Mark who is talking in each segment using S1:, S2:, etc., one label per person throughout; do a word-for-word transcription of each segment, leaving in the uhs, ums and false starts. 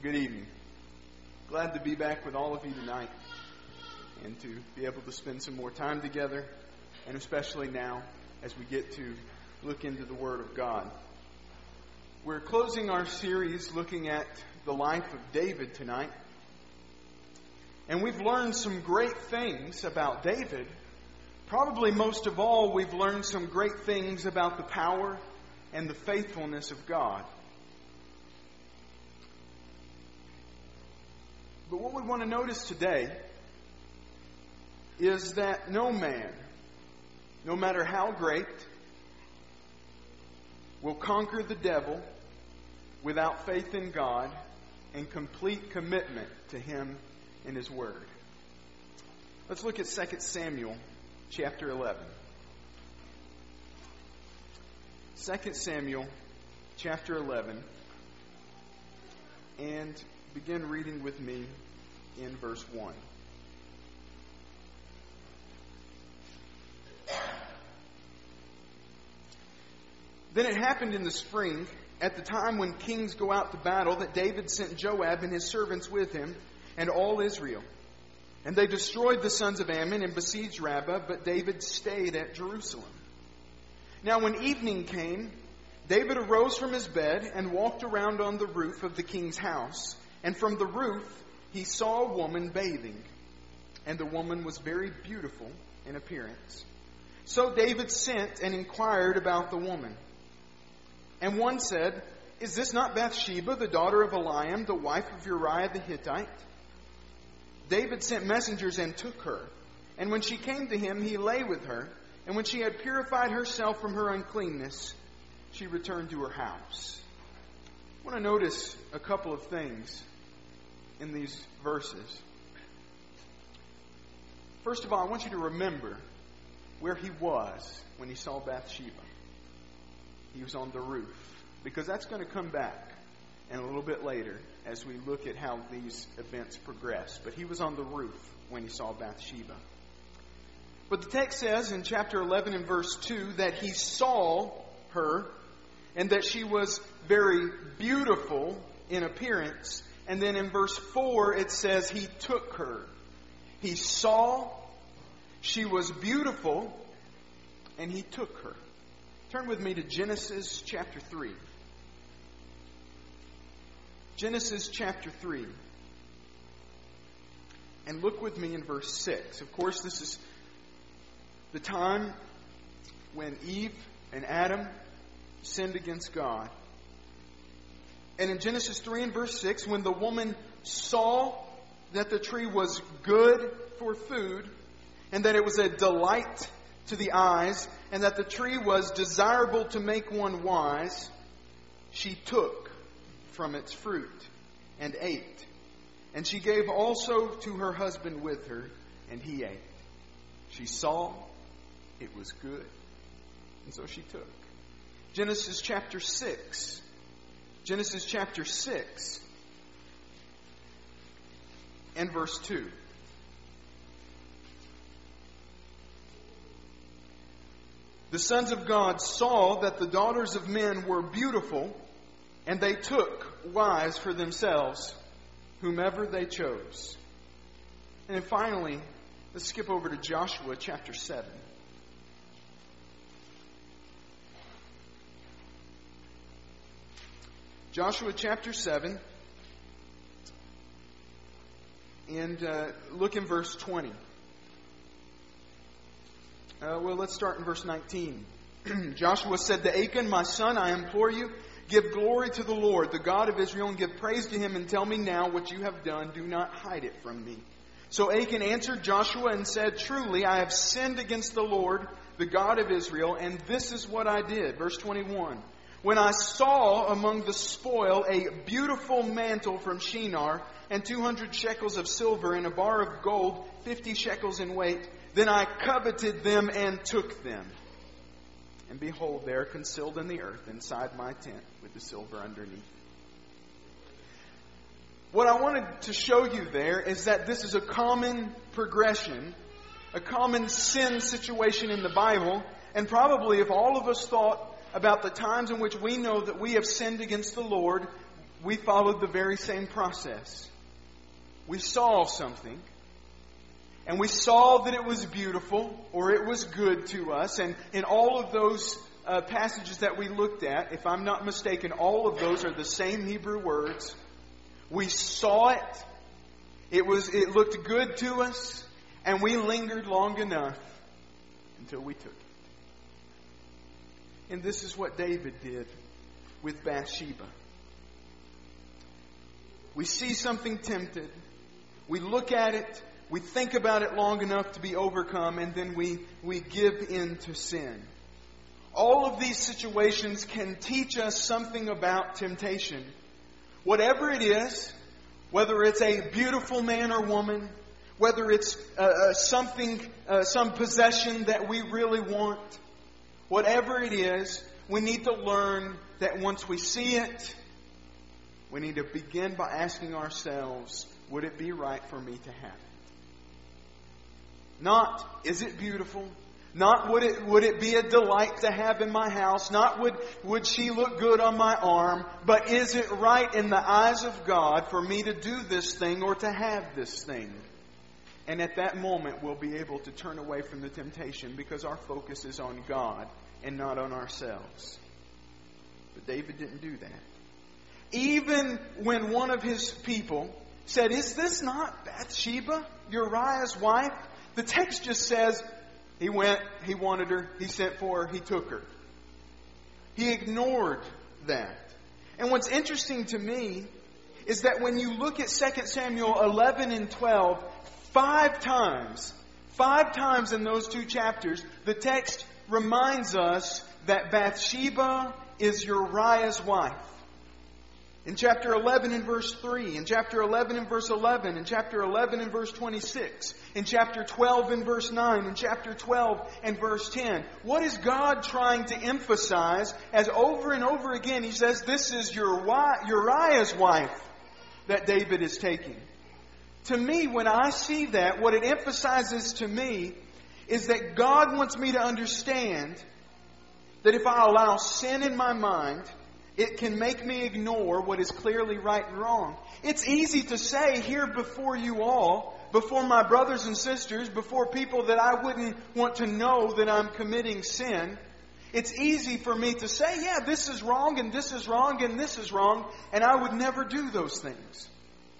S1: Good evening. Glad to be back with all of you tonight and to be able to spend some more time together, and especially now as we get to look into the Word of God. We're closing our series looking at the life of David tonight. And we've learned some great things about David. Probably most of all, we've learned some great things about the power and the faithfulness of God. But what we want to notice today is that no man, no matter how great, will conquer the devil without faith in God and complete commitment to Him and His Word. Let's look at Second Samuel chapter eleven. Second Samuel chapter eleven, and begin reading with me in verse one. Then it happened in the spring, at the time when kings go out to battle, that David sent Joab and his servants with him, and all Israel. And they destroyed the sons of Ammon and besieged Rabbah, but David stayed at Jerusalem. Now when evening came, David arose from his bed and walked around on the roof of the king's house. And from the roof he saw a woman bathing, and the woman was very beautiful in appearance. So David sent and inquired about the woman. And one said, "Is this not Bathsheba, the daughter of Eliam, the wife of Uriah the Hittite?" David sent messengers and took her. And when she came to him, he lay with her. And when she had purified herself from her uncleanness, she returned to her house. I want to notice a couple of things in these verses. First of all, I want you to remember where he was when he saw Bathsheba. He was on the roof, because that's going to come back and a little bit later as we look at how these events progress. But he was on the roof when he saw Bathsheba. But the text says in chapter eleven and verse two that he saw her and that she was very beautiful in appearance. And then in verse four it says he took her. He saw, she was beautiful, and he took her. Turn with me to Genesis chapter three. Genesis chapter three. And look with me in verse six. Of course, this is the time when Eve and Adam sinned against God. And in Genesis three and verse six, when the woman saw that the tree was good for food, and that it was a delight to the eyes, and that the tree was desirable to make one wise, she took from its fruit and ate. And she gave also to her husband with her, and he ate. She saw it was good, and so she took. Genesis chapter six. Genesis chapter six and verse two. The sons of God saw that the daughters of men were beautiful, and they took wives for themselves, whomever they chose. And then finally, let's skip over to Joshua chapter seven. Joshua chapter seven, and uh, look in verse twenty. Uh, well, let's start in verse nineteen. Joshua said to Achan, "My son, I implore you, give glory to the Lord, the God of Israel, and give praise to Him, and tell me now what you have done. Do not hide it from me." So Achan answered Joshua and said, "Truly, I have sinned against the Lord, the God of Israel, and this is what I did." Verse twenty-one. "When I saw among the spoil a beautiful mantle from Shinar, and two hundred shekels of silver, and a bar of gold, fifty shekels in weight, then I coveted them and took them. And behold, they are concealed in the earth inside my tent with the silver underneath." What I wanted to show you there is that this is a common progression, a common sin situation in the Bible. And probably if all of us thought about the times in which we know that we have sinned against the Lord, we followed the very same process. We saw something, and we saw that it was beautiful or it was good to us. And in all of those uh, passages that we looked at, if I'm not mistaken, all of those are the same Hebrew words. We saw it. It was, it looked good to us, and we lingered long enough until we took it. And this is what David did with Bathsheba. We see something tempted. We look at it. We think about it long enough to be overcome, and then we, we give in to sin. All of these situations can teach us something about temptation. Whatever it is, whether it's a beautiful man or woman, whether it's uh, uh, something, uh, some possession that we really want, whatever it is, we need to learn that once we see it, we need to begin by asking ourselves, would it be right for me to have it? Not, is it beautiful? Not, would it, would it be a delight to have in my house? Not, would, would she look good on my arm? But is it right in the eyes of God for me to do this thing or to have this thing? And at that moment, we'll be able to turn away from the temptation because our focus is on God and not on ourselves. But David didn't do that. Even when one of his people said, "Is this not Bathsheba, Uriah's wife?" The text just says, he went, he wanted her, he sent for her, he took her. He ignored that. And what's interesting to me is that when you look at Second Samuel eleven and twelve, five times, five times in those two chapters, the text reminds us that Bathsheba is Uriah's wife. In chapter eleven and verse three, in chapter eleven and verse eleven, in chapter eleven and verse twenty-six, in chapter twelve and verse nine, in chapter twelve and verse ten. What is God trying to emphasize as over and over again He says, this is Uriah's wife that David is taking? To me, when I see that, what it emphasizes to me is that God wants me to understand that if I allow sin in my mind, it can make me ignore what is clearly right and wrong. It's easy to say here before you all, before my brothers and sisters, before people that I wouldn't want to know that I'm committing sin. It's easy for me to say, yeah, this is wrong and this is wrong and this is wrong, and I would never do those things.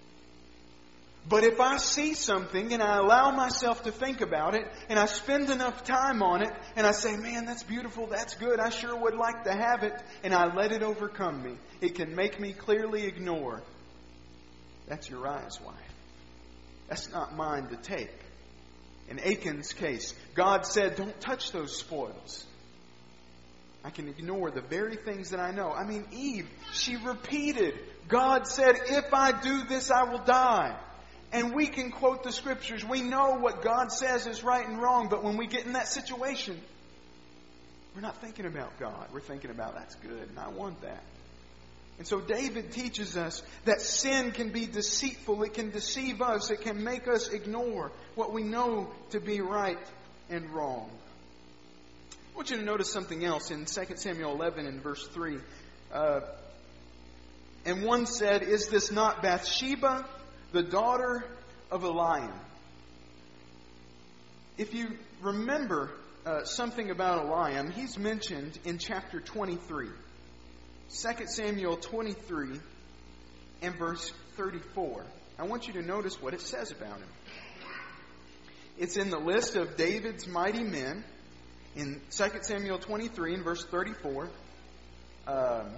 S1: But if I see something and I allow myself to think about it and I spend enough time on it and I say, man, that's beautiful, that's good, I sure would like to have it, and I let it overcome me, it can make me clearly ignore. That's Uriah's wife. That's not mine to take. In Achan's case, God said, don't touch those spoils. I can ignore the very things that I know. I mean, Eve, she repeated, God said, if I do this, I will die. And we can quote the Scriptures. We know what God says is right and wrong. But when we get in that situation, we're not thinking about God. We're thinking about, that's good, and I want that. And so David teaches us that sin can be deceitful. It can deceive us. It can make us ignore what we know to be right and wrong. I want you to notice something else in Second Samuel eleven and verse three. Uh, and one said, is this not Bathsheba, the daughter of Eliam? If you remember uh, something about Eliam, he's mentioned in chapter twenty-three. Second Samuel twenty-three and verse thirty-four. I want you to notice what it says about him. It's in the list of David's mighty men in Second Samuel twenty-three and verse thirty-four. Um,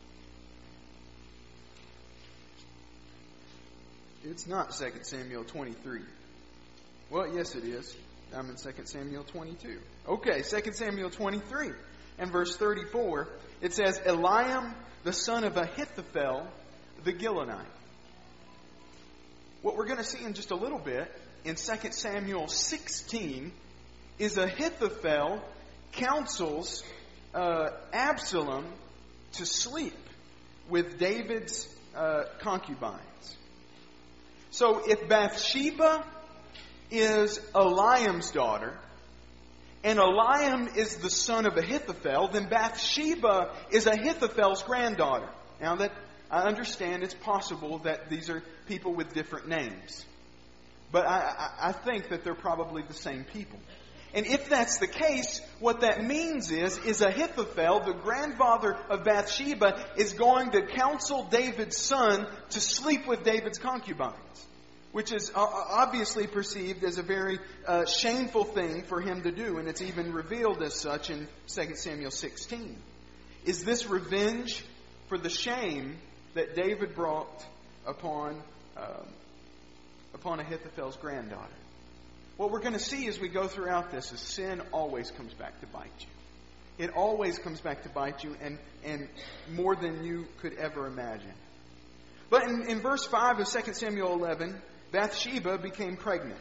S1: It's not Second Samuel twenty-three. Well, yes it is. I'm in Second Samuel twenty-two. Okay, Second Samuel twenty-three and verse thirty-four. It says, Eliam, the son of Ahithophel, the Gilonite. What we're going to see in just a little bit in Second Samuel sixteen is Ahithophel counsels uh, Absalom to sleep with David's uh, concubines. So if Bathsheba is Eliam's daughter, and Eliam is the son of Ahithophel, then Bathsheba is Ahithophel's granddaughter. Now that I understand it's possible that these are people with different names. But I, I, I think that they're probably the same people. And if that's the case, what that means is, is Ahithophel, the grandfather of Bathsheba, is going to counsel David's son to sleep with David's concubines, which is obviously perceived as a very uh, shameful thing for him to do, and it's even revealed as such in Second Samuel sixteen. Is this revenge for the shame that David brought upon, uh, upon Ahithophel's granddaughter? What we're going to see as we go throughout this is sin always comes back to bite you. It always comes back to bite you, and, and more than you could ever imagine. But in, in verse five of Second Samuel eleven, Bathsheba became pregnant.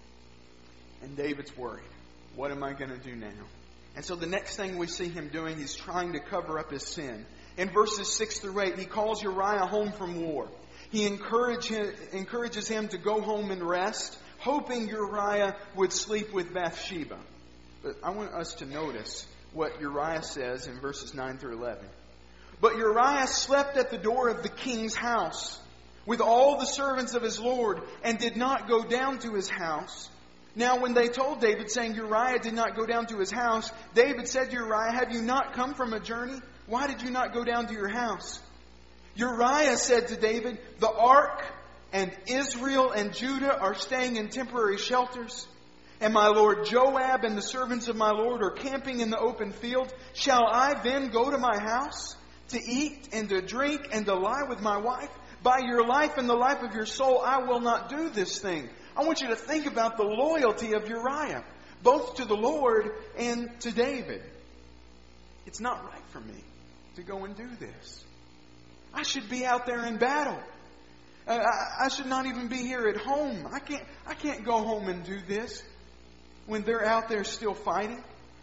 S1: And David's worried. What am I going to do now? And so the next thing we see him doing, he's trying to cover up his sin. In verses six through eight, he calls Uriah home from war. He encourage him, encourages him to go home and rest, hoping Uriah would sleep with Bathsheba. But I want us to notice what Uriah says in verses nine through eleven. But Uriah slept at the door of the king's house with all the servants of his lord, and did not go down to his house. Now when they told David, saying, Uriah did not go down to his house, David said to Uriah, have you not come from a journey? Why did you not go down to your house? Uriah said to David, the ark and Israel and Judah are staying in temporary shelters, and my lord Joab and the servants of my lord are camping in the open field. Shall I then go to my house to eat and to drink and to lie with my wife? By your life and the life of your soul, I will not do this thing. I want you to think about the loyalty of Uriah, both to the Lord and to David. It's not right for me to go and do this. I should be out there in battle. Uh, I, I should not even be here at home. I can't, I can't go home and do this when they're out there still fighting.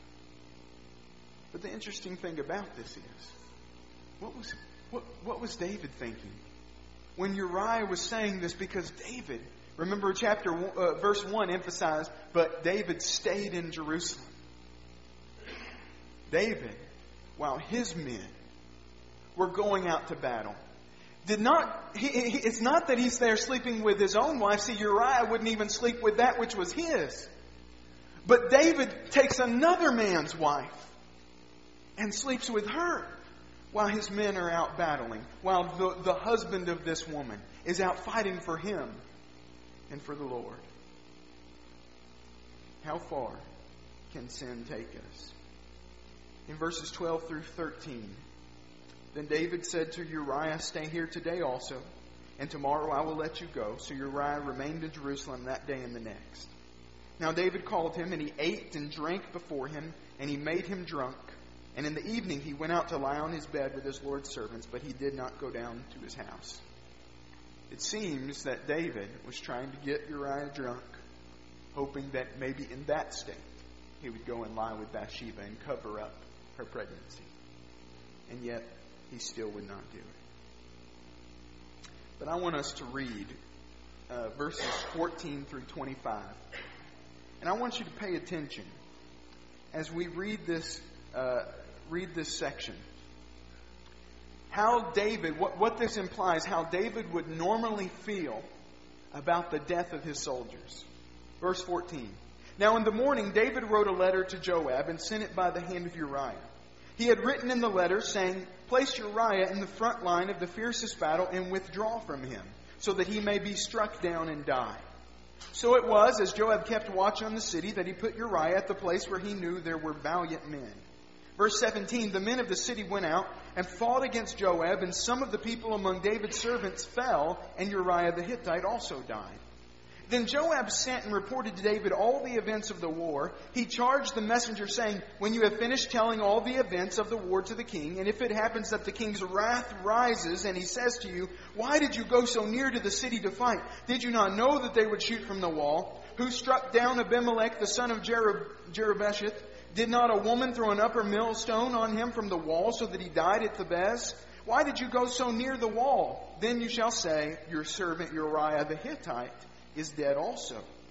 S1: But the interesting thing about this is, what was, what, what was David thinking when Uriah was saying this? Because David, remember chapter uh, verse one emphasized, but David stayed in Jerusalem. David, while his men were going out to battle, did not. He, he, it's not that he's there sleeping with his own wife. See, Uriah wouldn't even sleep with that which was his. But David takes another man's wife and sleeps with her while his men are out battling, while the, the husband of this woman is out fighting for him and for the Lord. How far can sin take us? In verses twelve through thirteen, then David said to Uriah, stay here today also, and tomorrow I will let you go. So Uriah remained in Jerusalem that day and the next. Now David called him, and he ate and drank before him, and he made him drunk. And in the evening he went out to lie on his bed with his Lord's servants, but he did not go down to his house. It seems that David was trying to get Uriah drunk, hoping that maybe in that state he would go and lie with Bathsheba and cover up her pregnancy. And yet he still would not do it. But I want us to read uh, verses fourteen through twenty-five. And I want you to pay attention as we read this uh, read this section. How David, what, what this implies, how David would normally feel about the death of his soldiers. Verse fourteen. Now in the morning David wrote a letter to Joab and sent it by the hand of Uriah. He had written in the letter saying, place Uriah in the front line of the fiercest battle and withdraw from him, so that he may be struck down and die. So it was, as Joab kept watch on the city, that he put Uriah at the place where he knew there were valiant men. Verse seventeen, the men of the city went out and fought against Joab, and some of the people among David's servants fell, and Uriah the Hittite also died. Then Joab sent and reported to David all the events of the war. He charged the messenger, saying, when you have finished telling all the events of the war to the king, and if it happens that the king's wrath rises, and he says to you, why did you go so near to the city to fight? Did you not know that they would shoot from the wall? Who struck down Abimelech, the son of Jerub- Jerubesheth? Did not a woman throw an upper millstone on him from the wall, so that he died at Thebez? Why did you go so near the wall? Then you shall say, your servant Uriah the Hittite is dead also.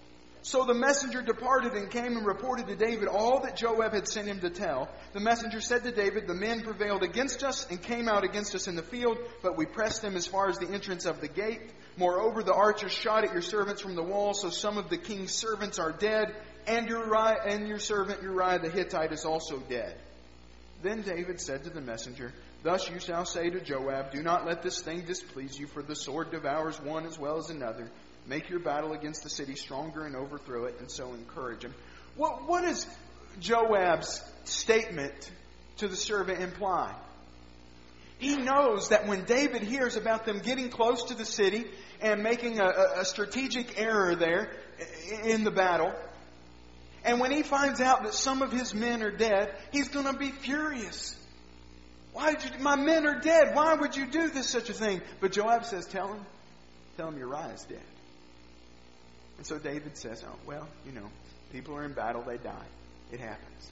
S1: So the messenger departed and came and reported to David all that Joab had sent him to tell. The messenger said to David, the men prevailed against us and came out against us in the field, but we pressed them as far as the entrance of the gate. Moreover, the archers shot at your servants from the wall, so some of the king's servants are dead, and Uriah and your servant Uriah the Hittite is also dead. Then David said to the messenger, thus you shall say to Joab, do not let this thing displease you, for the sword devours one as well as another. Make your battle against the city stronger and overthrow it, and so encourage him. What, what does Joab's statement to the servant imply? He knows that when David hears about them getting close to the city and making a, a strategic error there in the battle, and when he finds out that some of his men are dead, he's going to be furious. Why did you, my men are dead. Why would you do this such a thing? But Joab says, tell him, tell him Uriah is dead. And so David says, oh, well, you know, people are in battle, they die. It happens.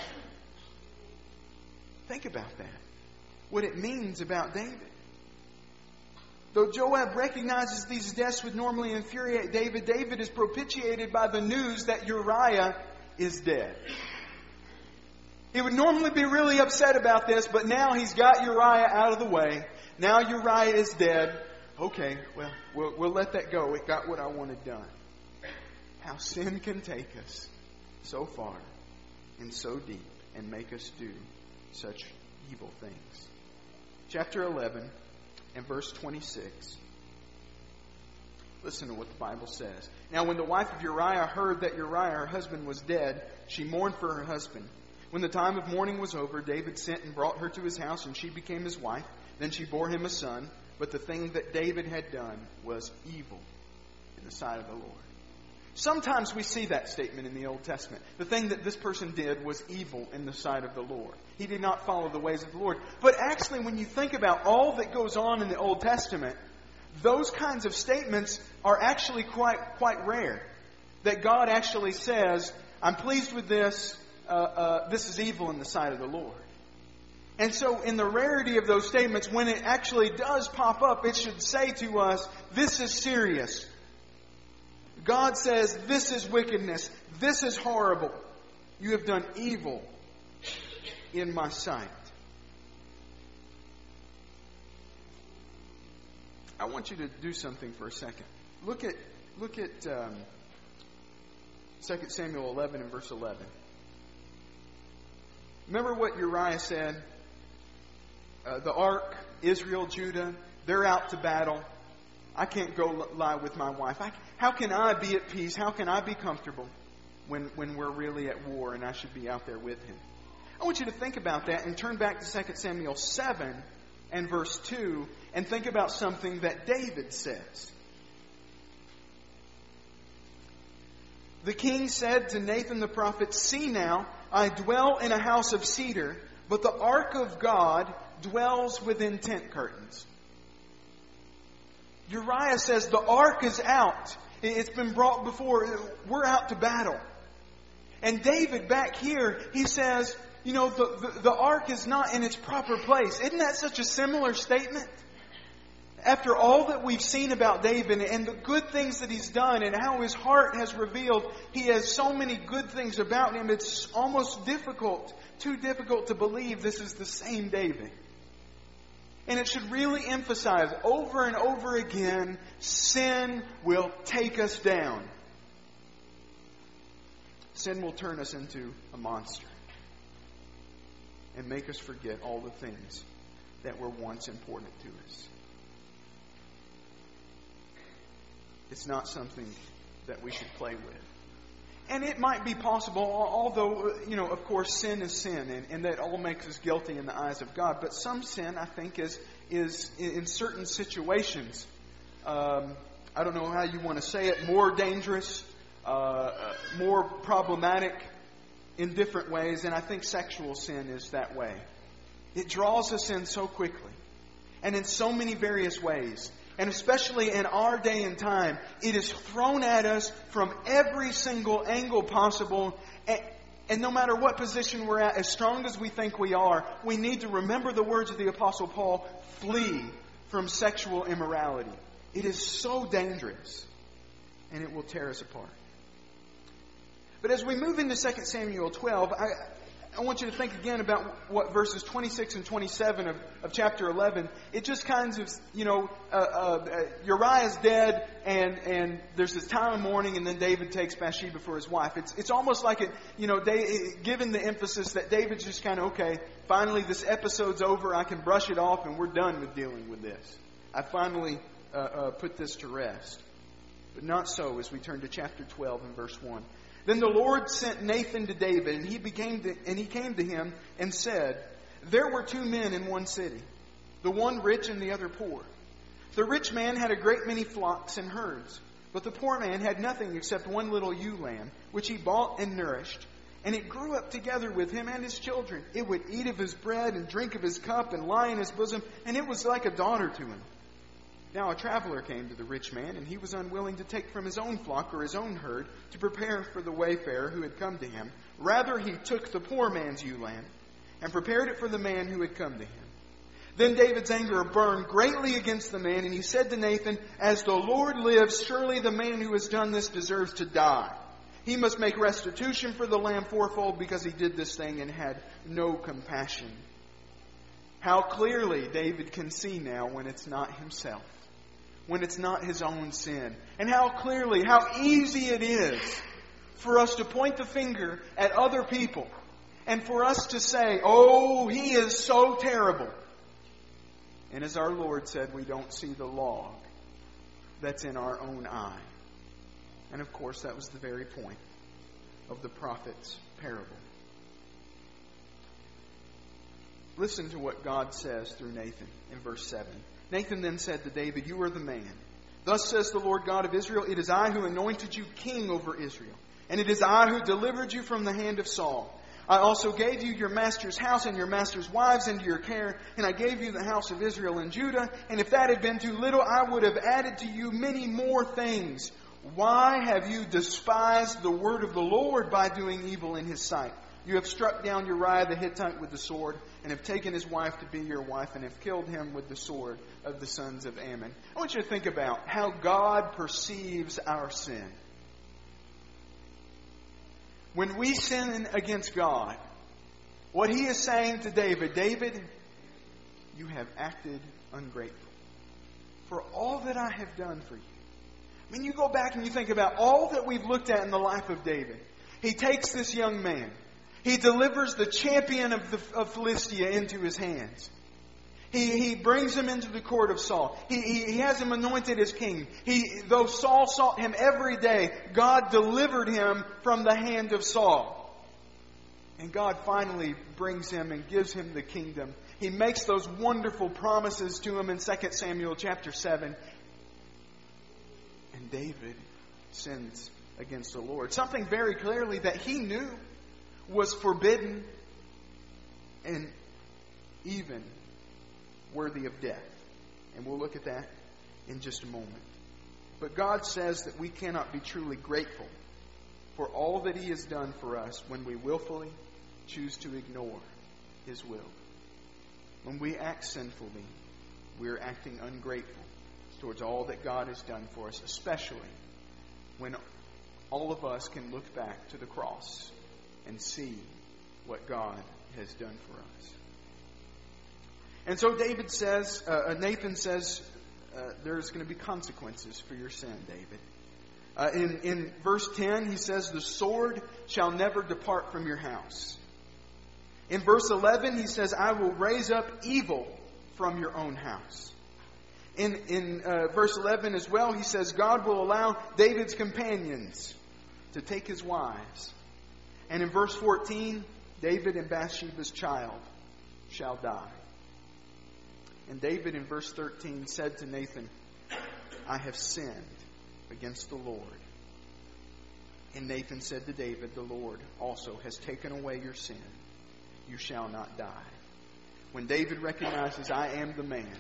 S1: Think about that. What it means about David. Though Joab recognizes these deaths would normally infuriate David, David is propitiated by the news that Uriah is dead. He would normally be really upset about this, but now he's got Uriah out of the way. Now Uriah is dead. Okay, well, we'll, we'll let that go. It got what I wanted done. How sin can take us so far and so deep and make us do such evil things. Chapter eleven and verse twenty-six. Listen to what the Bible says. Now when the wife of Uriah heard that Uriah, her husband, was dead, she mourned for her husband. When the time of mourning was over, David sent and brought her to his house, and she became his wife. Then she bore him a son. But the thing that David had done was evil in the sight of the Lord. Sometimes we see that statement in the Old Testament. The thing that this person did was evil in the sight of the Lord. He did not follow the ways of the Lord. But actually, when you think about all that goes on in the Old Testament, those kinds of statements are actually quite quite rare. That God actually says, I'm pleased with this, uh, uh, this is evil in the sight of the Lord. And so in the rarity of those statements, when it actually does pop up, it should say to us, this is serious. God says, this is wickedness. This is horrible. You have done evil in my sight. I want you to do something for a second. Look at look at um, Second Samuel eleven and verse eleven. Remember what Uriah said? Uh, the ark, Israel, Judah, they're out to battle. I can't go lie with my wife. I, how can I be at peace? How can I be comfortable when, when we're really at war and I should be out there with him? I want you to think about that and turn back to Second Samuel seven and verse two and think about something that David says. The king said to Nathan the prophet, see now, I dwell in a house of cedar, but the ark of God dwells within tent curtains. Uriah says the ark is out. It's been brought before. We're out to battle. And David back here, he says, you know, the, the, the ark is not in its proper place. Isn't that such a similar statement? After all that we've seen about David and the good things that he's done and how his heart has revealed, he has so many good things about him, it's almost difficult, too difficult to believe this is the same David. And it should really emphasize over and over again, sin will take us down. Sin will turn us into a monster and make us forget all the things that were once important to us. It's not something that we should play with. And it might be possible, although, you know, of course, sin is sin, and, and that all makes us guilty in the eyes of God. But some sin, I think, is is in certain situations, um, I don't know how you want to say it, more dangerous, uh, more problematic in different ways. And I think sexual sin is that way. It draws us in so quickly and in so many various ways. And especially in our day and time, it is thrown at us from every single angle possible. And, and no matter what position we're at, as strong as we think we are, we need to remember the words of the Apostle Paul, flee from sexual immorality. It is so dangerous, and it will tear us apart. But as we move into Second Samuel twelve, I, I want you to think again about what verses twenty-six and twenty-seven of, of chapter eleven. It just kind of, you know, uh, uh, Uriah's dead, and, and there's this time of mourning, and then David takes Bathsheba for his wife. It's it's almost like it, you know, they, given the emphasis that David's just kind of, okay, finally this episode's over, I can brush it off, and we're done with dealing with this. I finally uh, uh, put this to rest. But not so as we turn to chapter twelve and verse one. Then the Lord sent Nathan to David, and he became to, and he came to him and said, "There were two men in one city, the one rich and the other poor. The rich man had a great many flocks and herds, but the poor man had nothing except one little ewe lamb, which he bought and nourished. And it grew up together with him and his children. It would eat of his bread and drink of his cup and lie in his bosom, and it was like a daughter to him. Now a traveler came to the rich man, and he was unwilling to take from his own flock or his own herd to prepare for the wayfarer who had come to him. Rather, he took the poor man's ewe lamb and prepared it for the man who had come to him. Then David's anger burned greatly against the man, and he said to Nathan, 'As the Lord lives, surely the man who has done this deserves to die. He must make restitution for the lamb fourfold, because he did this thing and had no compassion.'" How clearly David can see now when it's not himself, when it's not his own sin. And how clearly, how easy it is for us to point the finger at other people and for us to say, "Oh, he is so terrible." And as our Lord said, we don't see the log that's in our own eye. And of course, that was the very point of the prophet's parable. Listen to what God says through Nathan in verse seven. Nathan then said to David, "You are the man. Thus says the Lord God of Israel, it is I who anointed you king over Israel, and it is I who delivered you from the hand of Saul. I also gave you your master's house and your master's wives into your care, and I gave you the house of Israel and Judah, and if that had been too little, I would have added to you many more things. Why have you despised the word of the Lord by doing evil in his sight? You have struck down Uriah the Hittite with the sword, and have taken his wife to be your wife, and have killed him with the sword of the sons of Ammon." I want you to think about how God perceives our sin. When we sin against God, what he is saying to David, "David, you have acted ungrateful for all that I have done for you." I mean, you go back and you think about all that we've looked at in the life of David. He takes this young man. He delivers the champion of, the, of Philistia into his hands. He, he brings him into the court of Saul. He, he, he has him anointed as king. He, though Saul sought him every day, God delivered him from the hand of Saul. And God finally brings him and gives him the kingdom. He makes those wonderful promises to him in Second Samuel chapter seven. And David sins against the Lord. Something very clearly that he knew was forbidden and even worthy of death. And we'll look at that in just a moment. But God says that we cannot be truly grateful for all that he has done for us when we willfully choose to ignore his will. When we act sinfully, we're acting ungrateful towards all that God has done for us, especially when all of us can look back to the cross and see what God has done for us. And so David says, uh, Nathan says, uh, there's going to be consequences for your sin, David. Uh, in, in verse ten, he says, "The sword shall never depart from your house." In verse eleven, he says, "I will raise up evil from your own house." In, in uh, verse eleven as well, he says, God will allow David's companions to take his wives. And in verse fourteen, David and Bathsheba's child shall die. And David in verse thirteen said to Nathan, "I have sinned against the Lord." And Nathan said to David, "The Lord also has taken away your sin. You shall not die." When David recognizes, "I am the man.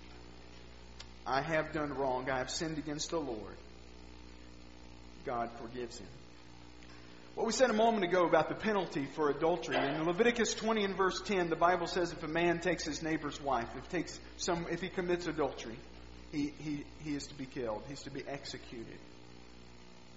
S1: I have done wrong. I have sinned against the Lord," God forgives him. What we said a moment ago about the penalty for adultery, in Leviticus twenty and verse ten, the Bible says if a man takes his neighbor's wife, if takes some, if he commits adultery, he, he, he is to be killed. He's to be executed.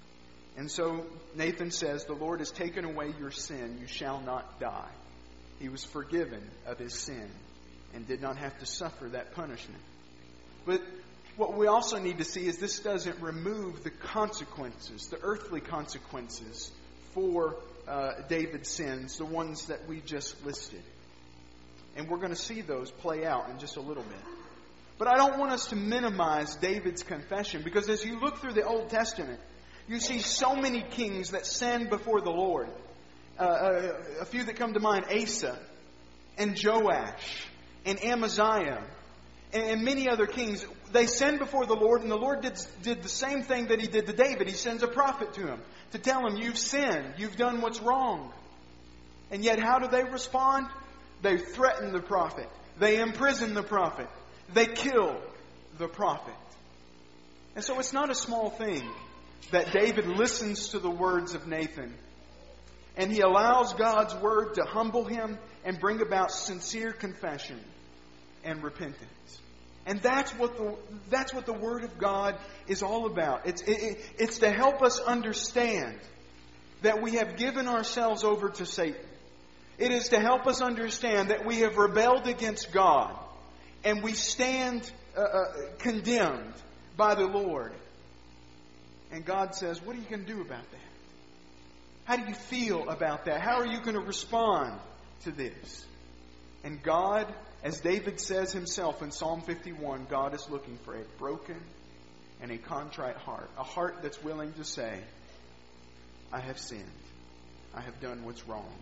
S1: And so Nathan says, the Lord has taken away your sin. You shall not die. He was forgiven of his sin and did not have to suffer that punishment. But what we also need to see is this doesn't remove the consequences, the earthly consequences for uh, David's sins, the ones that we just listed. And we're going to see those play out in just a little bit. But I don't want us to minimize David's confession, because as you look through the Old Testament, you see so many kings that sinned before the Lord. Uh, a, a few that come to mind, Asa and Joash and Amaziah and, and many other kings. They sinned before the Lord, and the Lord did, did the same thing that He did to David. He sends a prophet to him to tell him, you've sinned, you've done what's wrong. And yet how do they respond? They threaten the prophet. They imprison the prophet. They kill the prophet. And so it's not a small thing that David listens to the words of Nathan, and he allows God's word to humble him and bring about sincere confession and repentance. And that's what the that's what the Word of God is all about. It's it, it, it's to help us understand that we have given ourselves over to Satan. It is to help us understand that we have rebelled against God, and we stand uh, uh, condemned by the Lord. And God says, what are you going to do about that? How do you feel about that? How are you going to respond to this? And God, as David says himself in Psalm fifty-one, God is looking for a broken and a contrite heart. A heart that's willing to say, I have sinned. I have done what's wrong.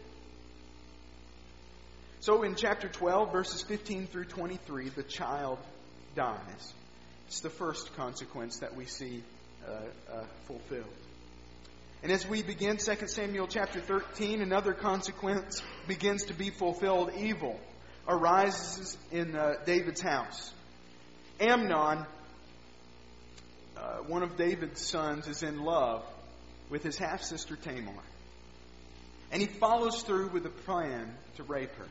S1: So in chapter twelve, verses fifteen through twenty-three, the child dies. It's the first consequence that we see uh, uh, fulfilled. And as we begin Second Samuel chapter thirteen, another consequence begins to be fulfilled. Evil arises in uh, David's house. Amnon, uh, one of David's sons, is in love with his half-sister Tamar. And he follows through with a plan to rape her.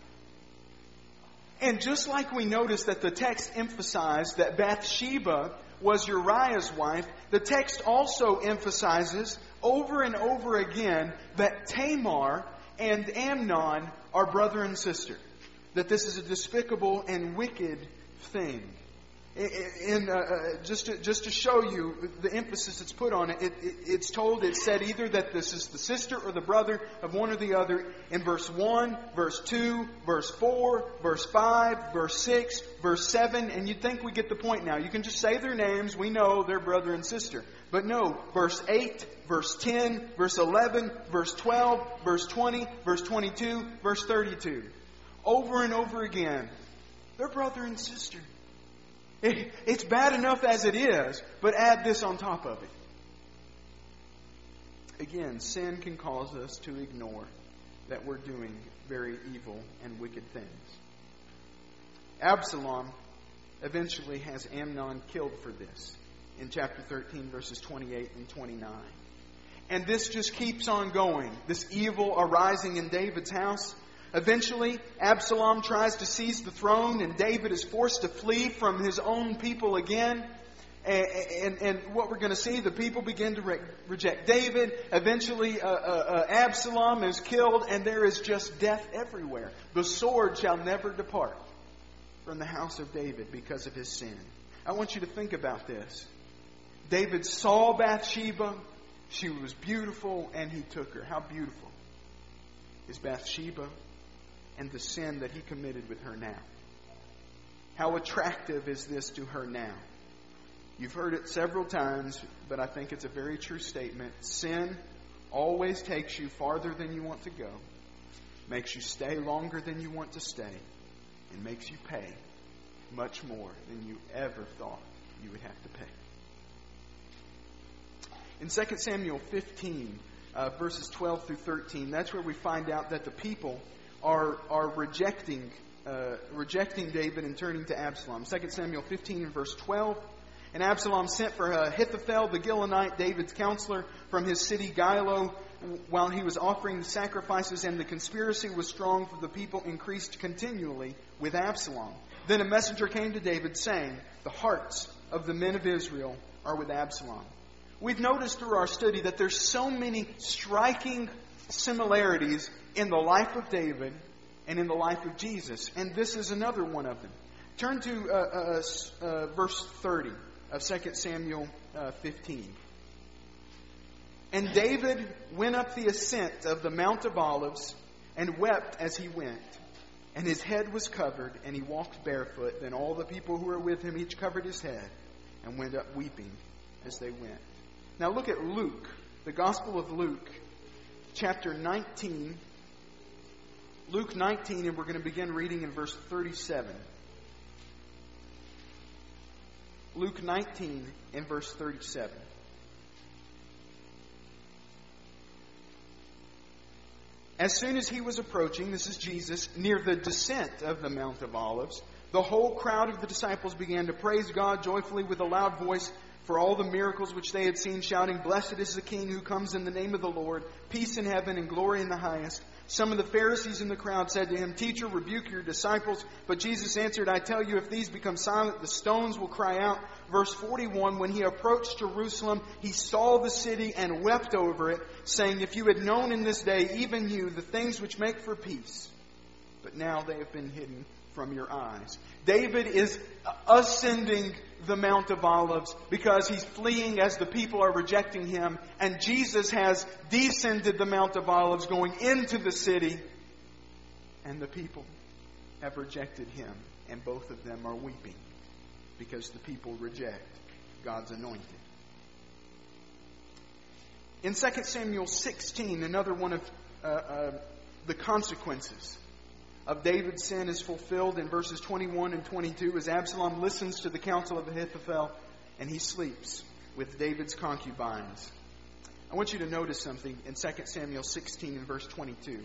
S1: And just like we noticed that the text emphasized that Bathsheba was Uriah's wife, the text also emphasizes over and over again that Tamar and Amnon are brother and sister. That this is a despicable and wicked thing. And uh, just to, just to show you the emphasis that's put on it, it, it, it's told, it's said either that this is the sister or the brother of one or the other in verse one, verse two, verse four, verse five, verse six, verse seven, and you'd think we get the point now. You can just say their names, we know they're brother and sister. But no, verse eight, verse ten, verse eleven, verse twelve, verse twenty, verse twenty-two, verse thirty-two. Over and over again, they're brother and sister. It's bad enough as it is, but add this on top of it. Again, sin can cause us to ignore that we're doing very evil and wicked things. Absalom eventually has Amnon killed for this in chapter thirteen, verses twenty-eight and twenty-nine. And this just keeps on going. This evil arising in David's house. Eventually, Absalom tries to seize the throne, and David is forced to flee from his own people again. And, and, and what we're going to see, the people begin to re- reject David. Eventually, uh, uh, uh, Absalom is killed, and there is just death everywhere. The sword shall never depart from the house of David because of his sin. I want you to think about this. David saw Bathsheba. She was beautiful, and he took her. How beautiful is Bathsheba? And the sin that he committed with her now. How attractive is this to her now? You've heard it several times, but I think it's a very true statement. Sin always takes you farther than you want to go, makes you stay longer than you want to stay, and makes you pay much more than you ever thought you would have to pay. In Second Samuel fifteen, uh, verses twelve through thirteen, that's where we find out that the people are are rejecting uh, rejecting David and turning to Absalom. Second Samuel fifteen and verse twelve. And Absalom sent for Ahithophel the Gilonite, David's counselor, from his city Gilo, while he was offering the sacrifices, and the conspiracy was strong, for the people increased continually with Absalom. Then a messenger came to David, saying, the hearts of the men of Israel are with Absalom. We've noticed through our study that there's so many striking similarities in the life of David and in the life of Jesus. And this is another one of them. Turn to uh, uh, uh, verse thirty of Second Samuel uh, fifteen. And David went up the ascent of the Mount of Olives and wept as he went. And his head was covered, and he walked barefoot. Then all the people who were with him each covered his head and went up weeping as they went. Now look at Luke, the Gospel of Luke, chapter nineteen. Luke nineteen, and we're going to begin reading in verse thirty-seven. Luke nineteen and verse thirty-seven. As soon as he was approaching, this is Jesus, near the descent of the Mount of Olives, the whole crowd of the disciples began to praise God joyfully with a loud voice for all the miracles which they had seen, shouting, "Blessed is the King who comes in the name of the Lord, peace in heaven and glory in the highest." Some of the Pharisees in the crowd said to him, "Teacher, rebuke your disciples." But Jesus answered, "I tell you, if these become silent, the stones will cry out." Verse forty-one, when he approached Jerusalem, he saw the city and wept over it, saying, "If you had known in this day, even you, the things which make for peace, but now they have been hidden from your eyes." David is ascending the Mount of Olives because he's fleeing as the people are rejecting him. And Jesus has descended the Mount of Olives going into the city. And the people have rejected him. And both of them are weeping because the people reject God's anointed. In Second Samuel sixteen, another one of uh, uh, the consequences of David's sin is fulfilled in verses twenty-one and twenty-two as Absalom listens to the counsel of Ahithophel and he sleeps with David's concubines. I want you to notice something in Second Samuel sixteen and verse twenty-two.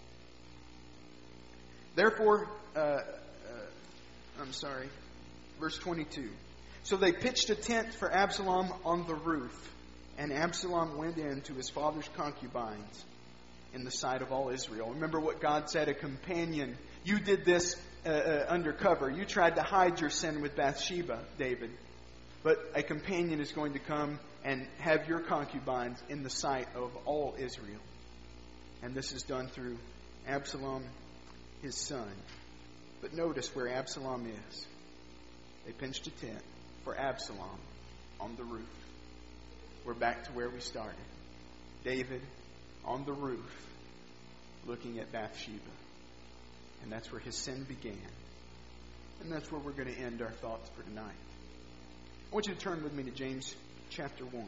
S1: Therefore, uh, uh, I'm sorry, verse twenty-two. So they pitched a tent for Absalom on the roof, and Absalom went in to his father's concubines in the sight of all Israel. Remember what God said, a companion. You did this uh, uh, undercover. You tried to hide your sin with Bathsheba, David. But a companion is going to come and have your concubines in the sight of all Israel. And this is done through Absalom, his son. But notice where Absalom is. They pinched a tent for Absalom on the roof. We're back to where we started. David on the roof, looking at Bathsheba. And that's where his sin began. And that's where we're going to end our thoughts for tonight. I want you to turn with me to James chapter one.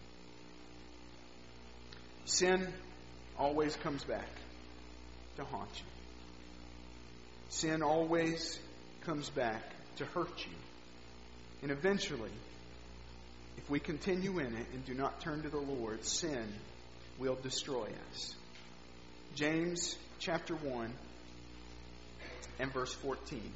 S1: Sin always comes back to haunt you. Sin always comes back to hurt you. And eventually, if we continue in it and do not turn to the Lord, sin will destroy us. James chapter one and verse fourteen.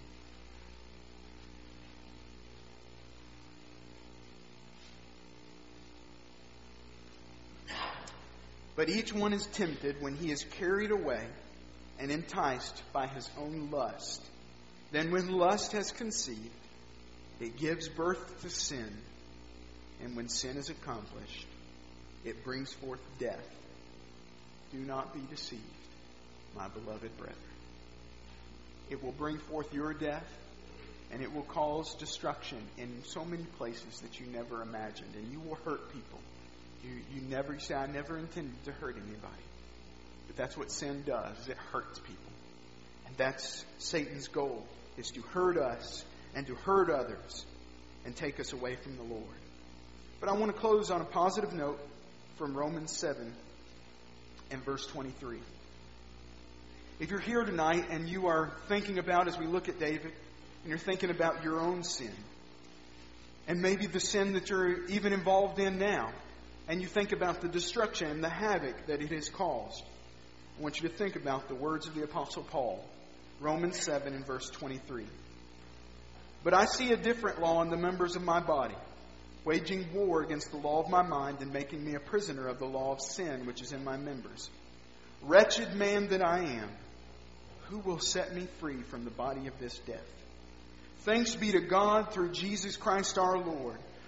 S1: But each one is tempted when he is carried away and enticed by his own lust. Then when lust has conceived, it gives birth to sin. And when sin is accomplished, it brings forth death. Do not be deceived, my beloved brethren. It will bring forth your death, and it will cause destruction in so many places that you never imagined. And you will hurt people. You, you never you say, I never intended to hurt anybody. But that's what sin does. It hurts people. And that's Satan's goal, is to hurt us and to hurt others and take us away from the Lord. But I want to close on a positive note from Romans seven and verse twenty-three. If you're here tonight and you are thinking about, as we look at David, and you're thinking about your own sin, and maybe the sin that you're even involved in now, and you think about the destruction and the havoc that it has caused, I want you to think about the words of the Apostle Paul, Romans seven and verse twenty-three. But I see a different law in the members of my body, waging war against the law of my mind and making me a prisoner of the law of sin which is in my members. Wretched man that I am, who will set me free from the body of this death? Thanks be to God through Jesus Christ our Lord.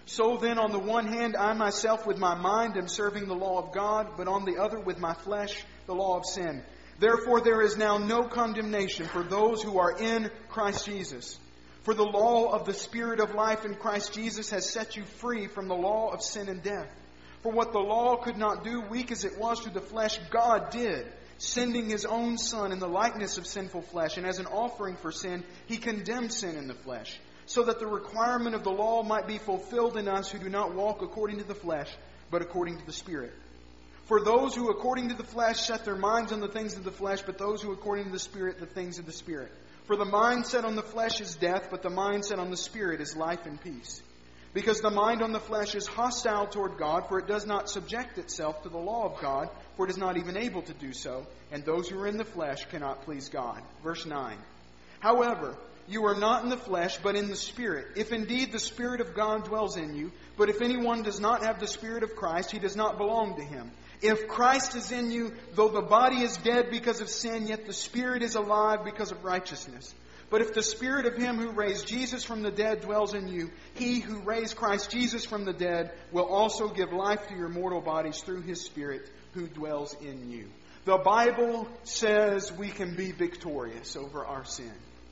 S1: So then, on the one hand, I myself with my mind am serving the law of God, but on the other with my flesh, the law of sin. Therefore there is now no condemnation for those who are in Christ Jesus. For the law of the Spirit of life in Christ Jesus has set you free from the law of sin and death. For what the law could not do, weak as it was through the flesh, God did, sending His own Son in the likeness of sinful flesh. And as an offering for sin, He condemned sin in the flesh, so that the requirement of the law might be fulfilled in us who do not walk according to the flesh, but according to the Spirit. For those who according to the flesh set their minds on the things of the flesh, but those who according to the Spirit, the things of the Spirit. For the mind set on the flesh is death, but the mind set on the Spirit is life and peace. Because the mind on the flesh is hostile toward God, for it does not subject itself to the law of God, for it is not even able to do so, and those who are in the flesh cannot please God. Verse nine. However, you are not in the flesh, but in the Spirit, if indeed the Spirit of God dwells in you. But if anyone does not have the Spirit of Christ, he does not belong to Him. If Christ is in you, though the body is dead because of sin, yet the Spirit is alive because of righteousness. But if the Spirit of Him who raised Jesus from the dead dwells in you, He who raised Christ Jesus from the dead will also give life to your mortal bodies through His Spirit who dwells in you. The Bible says we can be victorious over our sin.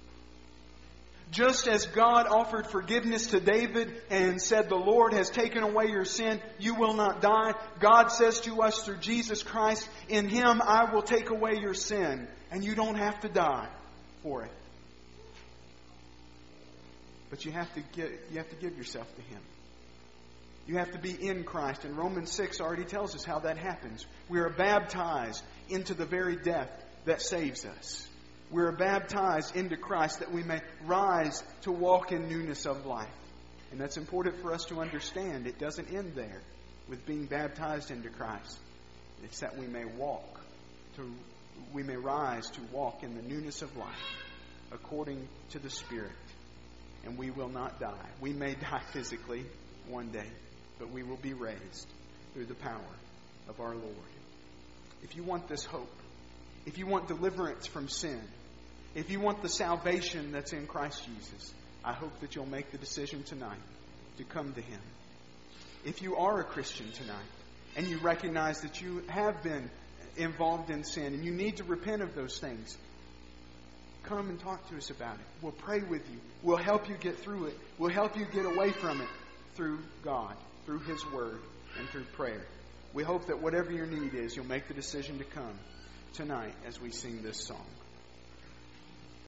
S1: Just as God offered forgiveness to David and said, the Lord has taken away your sin, you will not die. God says to us through Jesus Christ, in Him I will take away your sin, and you don't have to die for it. But you have to get, you have to give yourself to Him. You have to be in Christ. And Romans six already tells us how that happens. We are baptized into the very death that saves us. We are baptized into Christ that we may rise to walk in newness of life. And that's important for us to understand. It doesn't end there with being baptized into Christ. It's that we may walk, to we may rise to walk in the newness of life according to the Spirit. And we will not die. We may die physically one day, but we will be raised through the power of our Lord. If you want this hope, if you want deliverance from sin, if you want the salvation that's in Christ Jesus, I hope that you'll make the decision tonight to come to Him. If you are a Christian tonight and you recognize that you have been involved in sin and you need to repent of those things, come and talk to us about it. We'll pray with you. We'll help you get through it. We'll help you get away from it through God, through His Word, and through prayer. We hope that whatever your need is, you'll make the decision to come tonight as we sing this song.